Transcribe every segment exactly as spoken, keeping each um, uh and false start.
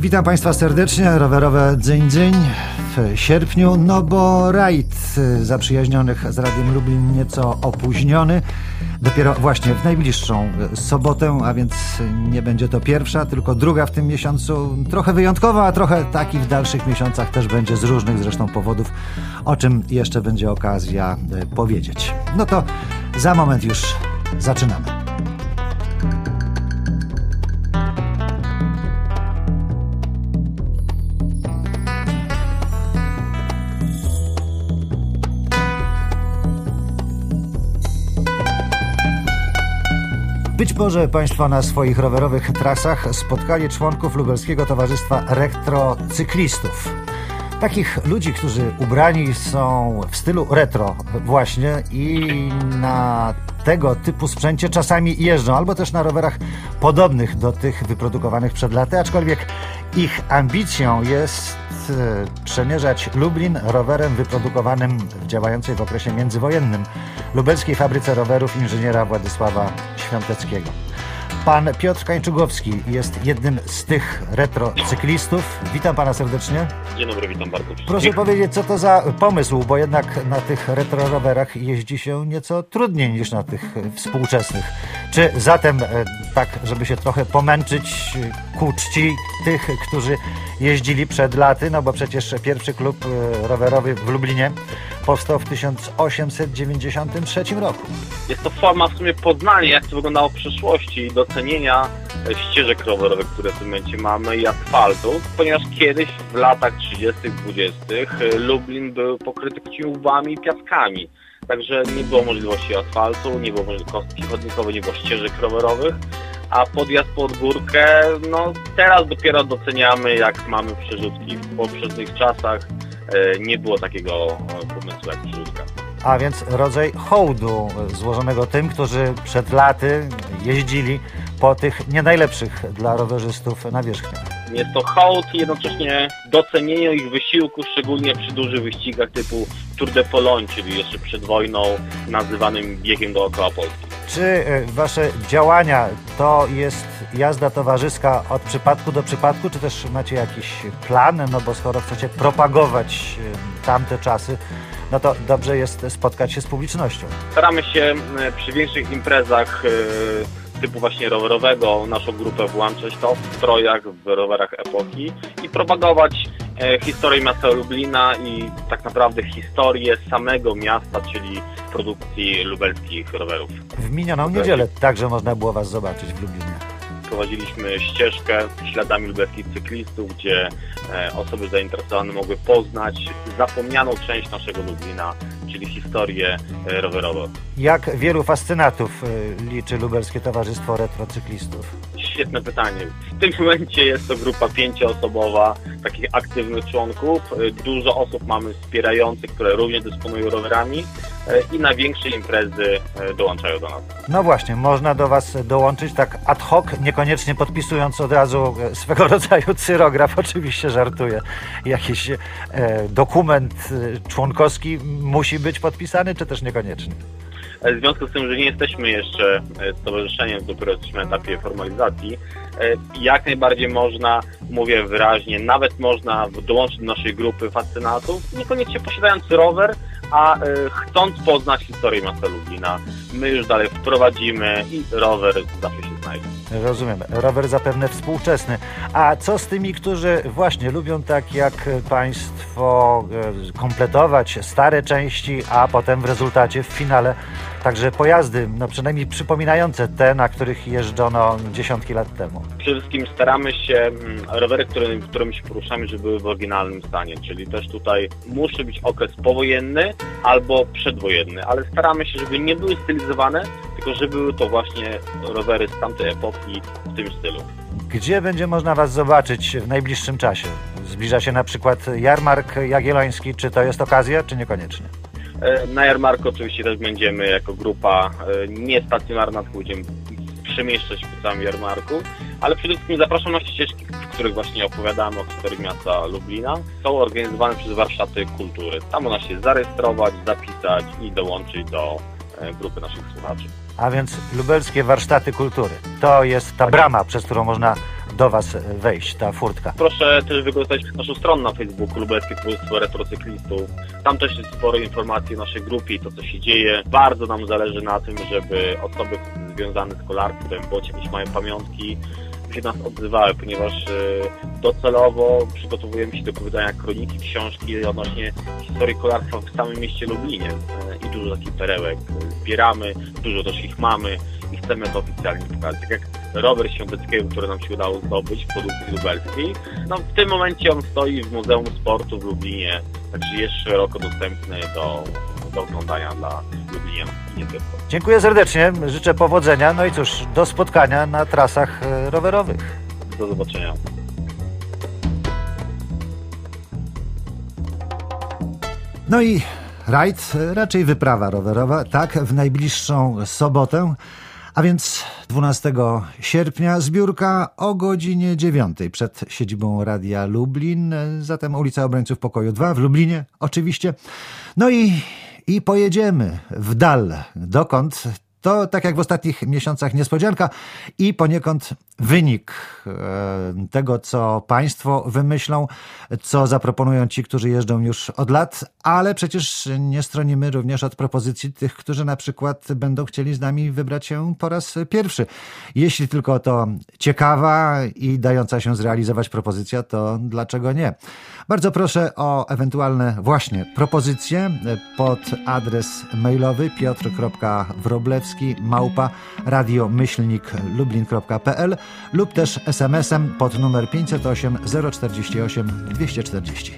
Witam Państwa serdecznie, rowerowe dzyń dzyń w sierpniu, no bo rajd zaprzyjaźnionych z Radiem Lublin nieco opóźniony. Dopiero właśnie w najbliższą sobotę, a więc nie będzie to pierwsza, tylko druga w tym miesiącu. Trochę wyjątkowa, a trochę taki w dalszych miesiącach też będzie z różnych zresztą powodów, o czym jeszcze będzie okazja powiedzieć. No to za moment już zaczynamy. Być może Państwo na swoich rowerowych trasach spotkali członków Lubelskiego Towarzystwa Retrocyklistów. Takich ludzi, którzy ubrani są w stylu retro właśnie i na tego typu sprzęcie czasami jeżdżą, albo też na rowerach podobnych do tych wyprodukowanych przed laty, aczkolwiek ich ambicją jest przemierzać Lublin rowerem wyprodukowanym w działającej w okresie międzywojennym lubelskiej fabryce rowerów inżyniera Władysława Świąteckiego. Pan Piotr Kańczugowski jest jednym z tych retrocyklistów. Witam Pana serdecznie. Dzień dobry, witam bardzo. Proszę powiedzieć, co to za pomysł, bo jednak na tych retro rowerach jeździ się nieco trudniej niż na tych współczesnych. Czy zatem, tak żeby się trochę pomęczyć, ku czci tych, którzy jeździli przed laty, no bo przecież pierwszy klub rowerowy w Lublinie powstał w tysiąc osiemset dziewięćdziesiątym trzecim roku. Jest to forma w sumie poznania, jak to wyglądało w przeszłości i docenienia ścieżek rowerowych, które w tym momencie mamy, i asfaltu, ponieważ kiedyś w latach trzydziestych, dwudziestych Lublin był pokryty kciułbami i piaskami. Także nie było możliwości asfaltu, nie było kostki chodnikowej, nie było ścieżek rowerowych, a podjazd pod górkę, no teraz dopiero doceniamy, jak mamy przerzutki. W poprzednich czasach nie było takiego pomysłu jak przerzutka. A więc rodzaj hołdu złożonego tym, którzy przed laty jeździli po tych nie najlepszych dla rowerzystów nawierzchniach. Jest to hołd i jednocześnie docenienie ich wysiłku, szczególnie przy dużych wyścigach typu Tour de Pologne, czyli jeszcze przed wojną nazywanym biegiem dookoła Polski. Czy wasze działania to jest jazda towarzyska od przypadku do przypadku, czy też macie jakiś plan? No bo skoro chcecie propagować tamte czasy, no to dobrze jest spotkać się z publicznością. Staramy się przy większych imprezach typu właśnie rowerowego naszą grupę włączać to w strojach, w rowerach epoki i propagować historię miasta Lublina i tak naprawdę historię samego miasta, czyli produkcji lubelskich rowerów. W minioną niedzielę także można było was zobaczyć w Lublinie. Prowadziliśmy ścieżkę śladami lubelskich cyklistów, gdzie osoby zainteresowane mogły poznać zapomnianą część naszego Lublina, czyli historię rowerową. Jak wielu fascynatów liczy Lubelskie Towarzystwo Retrocyklistów? Świetne pytanie. W tym momencie jest to grupa pięcioosobowa, takich aktywnych członków. Dużo osób mamy wspierających, które również dysponują rowerami i na większe imprezy dołączają do nas. No właśnie, można do was dołączyć tak ad hoc, niekoniecznie podpisując od razu swego rodzaju cyrograf, oczywiście żartuję. Jakiś e, dokument członkowski musi być podpisany, czy też niekoniecznie? W związku z tym, że nie jesteśmy jeszcze stowarzyszeniem, dopiero jesteśmy na etapie formalizacji, jak najbardziej można, mówię wyraźnie, nawet można dołączyć do naszej grupy fascynatów, niekoniecznie posiadając rower, a chcąc poznać historię miasta Lublina. My już dalej wprowadzimy i rower zawsze się znajdzie. Rozumiem. Rower zapewne współczesny. A co z tymi, którzy właśnie lubią tak jak Państwo kompletować stare części, a potem w rezultacie w finale także pojazdy, no przynajmniej przypominające te, na których jeżdżono dziesiątki lat temu? Przede wszystkim staramy się rowery, które, którymi się poruszamy, żeby były w oryginalnym stanie, czyli też tutaj musi być okres powojenny albo przedwojenny, ale staramy się, żeby nie były stylizowane, tylko żeby były to właśnie rowery z tamtej epoki w tym stylu. Gdzie będzie można was zobaczyć w najbliższym czasie? Zbliża się na przykład jarmark jagielloński, czy to jest okazja, czy niekoniecznie? Na jarmarku oczywiście też będziemy jako grupa niestacjonarna, tylko będziemy przemieszczać po całym jarmarku, ale przede wszystkim zapraszam na ścieżki, w których właśnie opowiadamy o historii miasta Lublina. Są organizowane przez warsztaty kultury. Tam można się zarejestrować, zapisać i dołączyć do grupy naszych słuchaczy. A więc lubelskie warsztaty kultury. To jest ta brama, przez którą można do Was wejść, ta furtka? Proszę też wykorzystać naszą stronę na Facebooku Lubelskie Towarzystwo Retrocyklistów. Tam też jest sporo informacji o naszej grupie i to, co się dzieje. Bardzo nam zależy na tym, żeby osoby związane z kolarstwem, bądź jakieś mają pamiątki, się nas odzywały, ponieważ docelowo przygotowujemy się do wydania kroniki, książki odnośnie historii kolarstwa w samym mieście Lublinie i dużo takich perełek zbieramy, dużo też ich mamy i chcemy to oficjalnie pokazać. Tak jak rower Świąteckiego, który nam się udało zdobyć w produkcji lubelskiej, no w tym momencie on stoi w Muzeum Sportu w Lublinie, także jest szeroko dostępny do, do oglądania dla Lublinian i nie tylko. Dziękuję serdecznie, życzę powodzenia, no i cóż, do spotkania na trasach rowerowych. Do zobaczenia. No i rajd, raczej wyprawa rowerowa, tak, w najbliższą sobotę, a więc dwunastego sierpnia, zbiórka o godzinie dziewiątej przed siedzibą Radia Lublin, zatem ulica Obrońców Pokoju dwa w Lublinie oczywiście. No i, i pojedziemy w dal. Dokąd? To, tak jak w ostatnich miesiącach, niespodzianka i poniekąd wynik tego, co Państwo wymyślą, co zaproponują ci, którzy jeżdżą już od lat, ale przecież nie stronimy również od propozycji tych, którzy na przykład będą chcieli z nami wybrać się po raz pierwszy. Jeśli tylko to ciekawa i dająca się zrealizować propozycja, to dlaczego nie? Bardzo proszę o ewentualne właśnie propozycje pod adres mailowy piotr.wroblewski małpa radiomyślnik lublin kropka p l lub też es em esem pod numer pięćset osiem zero czterdzieści osiem dwieście czterdzieści.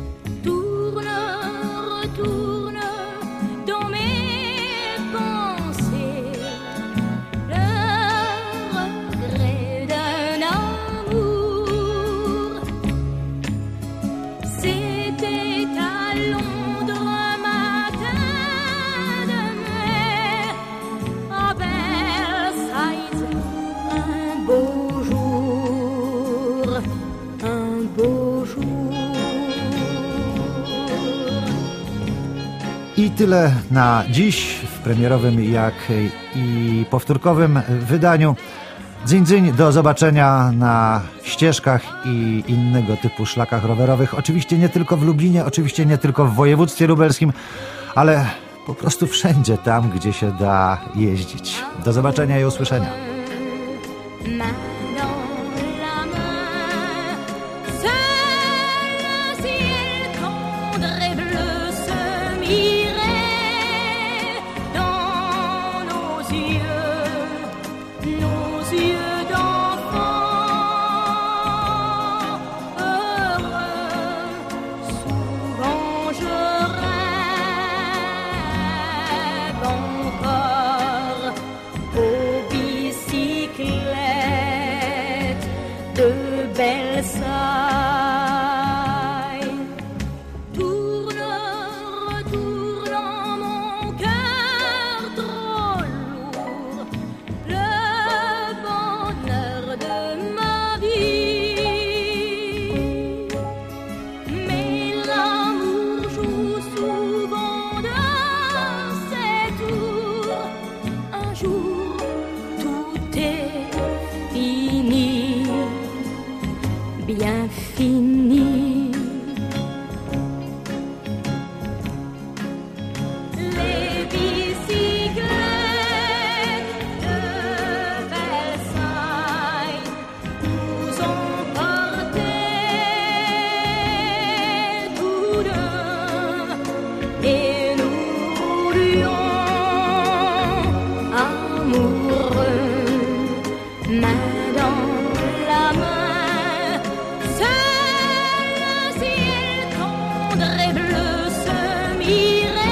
I tyle na dziś w premierowym jak i powtórkowym wydaniu. Dzyń, dzyń, do zobaczenia na ścieżkach i innego typu szlakach rowerowych. Oczywiście nie tylko w Lublinie, oczywiście nie tylko w województwie lubelskim, ale po prostu wszędzie tam, gdzie się da jeździć. Do zobaczenia i usłyszenia.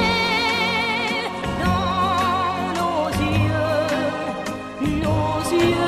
Nos yeux